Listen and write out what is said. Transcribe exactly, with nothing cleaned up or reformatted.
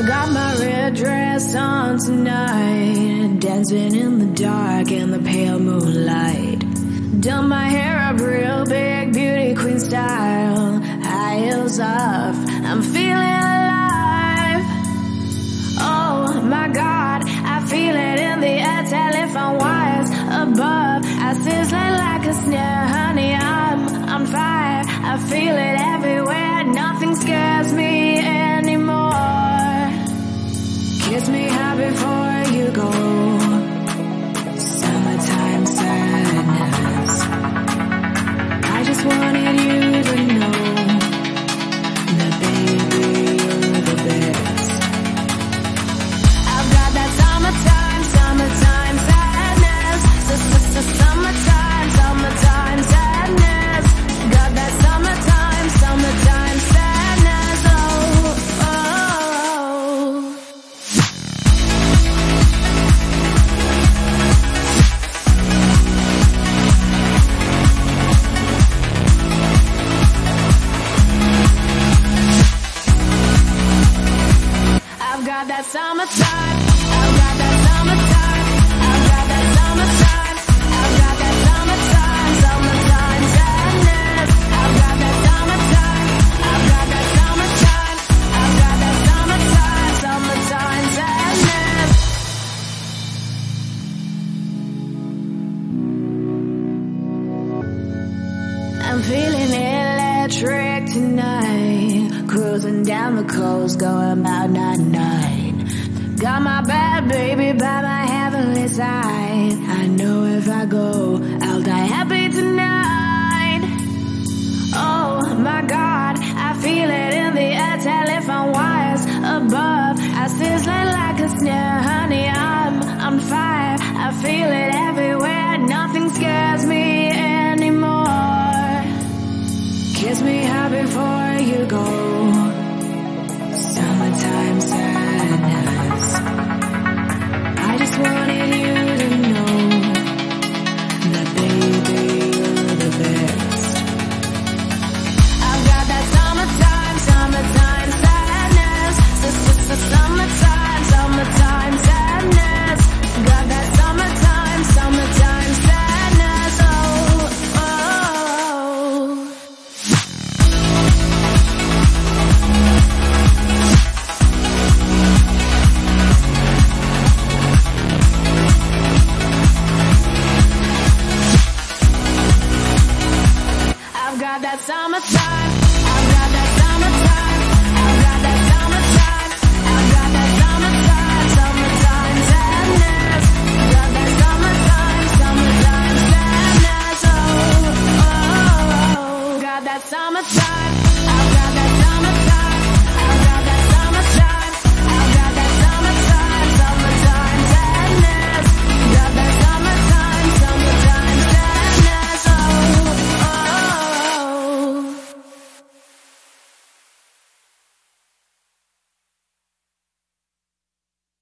Got my red dress on tonight, dancing in the dark in the pale moonlight. Done my hair up real big, beauty queen style, high heels off, I'm feeling alive. Oh my God, I feel it in the air, telephone wires above, I sizzling like a snare, honey, I'm on fire. I feel it everywhere, nothing scares me anymore. Kiss me high before you go, summertime sadness. I just wanted you to know that baby, you're the best. I've got that summertime, summertime sadness. S-s-s-summertime, summertime sadness. Got that summertime, summertime sadness. Oh, oh, oh. I've got that summertime, I've got that summertime, I've got that summertime, I've got that summertime, summertime sadness. I've got that summertime, I've got that summertime, I've got that summertime, summertime sadness. I'm feeling electric tonight, cruising down the coast, going about nine nine. Got my bad baby by my heavenly side. I know if I go, I'll die happy tonight. Oh my God, I feel it in the air, telephone wires above, I sizzling like a snare, honey, I'm on fire. I feel it everywhere, nothing scares me anymore. Kiss me high before you go, summertime sadness. I just wanted you to know that baby, you're the best. I've got that summertime, summertime sadness. S-s-s-summertime, summertime sadness. Got that summertime, summertime sadness. Oh, oh, oh. I've got that summertime.